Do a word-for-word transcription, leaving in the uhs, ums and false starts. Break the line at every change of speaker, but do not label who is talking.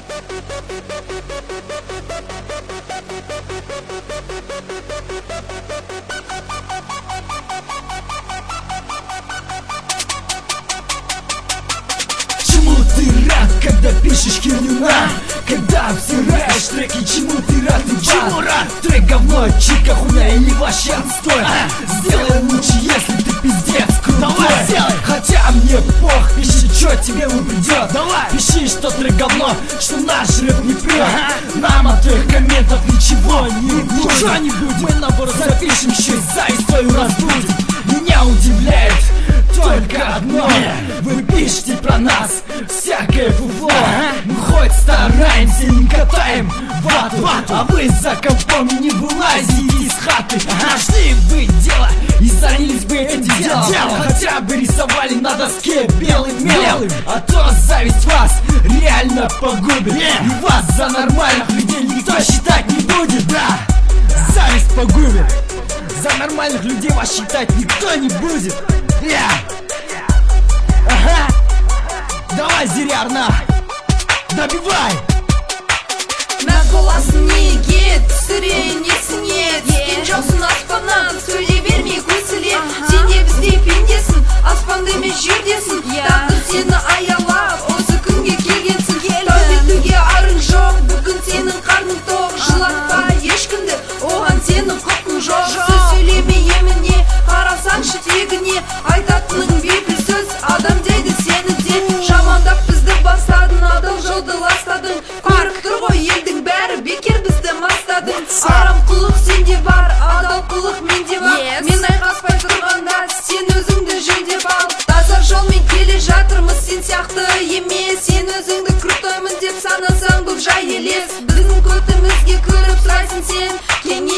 Чему ты рад, когда пишешь херню нам? Когда обсираешь треки, чему ты рад? Ты чему рад? Трек говно, чика, хуйня или вообще отстой. а? Сделай лучше, если ты пиздец крутой. Давай, сделай. Хотя мне пох, пиши, чё тебе не придет. Давай, пиши, что трек говно, что наш рэп не прет. ага. Нам от твоих комментов ничего не будет. Ничего не будет. Мы наоборот запишем еще и зависть твою разбудим. Меня удивляет только одно: вы пишете про нас всякое фуфло. Мы хоть стараемся, не катаем вату, а вы за компом не вылазите из хаты. Нашли бы дело и занялись бы этим делом. Хотя бы рисовали на доске белым мелом. А то зависть вас реально погубит. И вас за нормальных людей никто считать не будет. Да, зависть погубит. За нормальных людей вас считать никто не будет. Yeah. Ага. Давай, Зирярна, добивай.
Нас баласыне кет, сүре несіне түскен жоқсың аспаннан, сөйлей бермей көсіле. Сен де біздей пендесің, аспанды емес жердесің. Тағдыр сені аялап, осы күнге келгенсің. Тәубетуге арың жоқ, бүгін сенің қарның тоқ. Жылатпа ешкімді, оған сенің құқың жоқ. Сөз сөйлеме еміне, қарасаңшы тегіне. Айтатының бейпіл сөз, адам дейді сені де. Жамандап бізді бастадың, адал жолды ластадың. Көріп тұр ғой елдің бәрі, бекер бізді мастадың. Арам қылық сенде бар, адал қылық менде бар. Мен айқаспай тұрғанда сен өзіңді жөндеп ал. Таза жолмен келе жатырмыз, сен сияқты емес. Сен өзіңді крутоймын деп санасаң бұл жай елес. Біздің көтімізге көріп сұрайсың сен,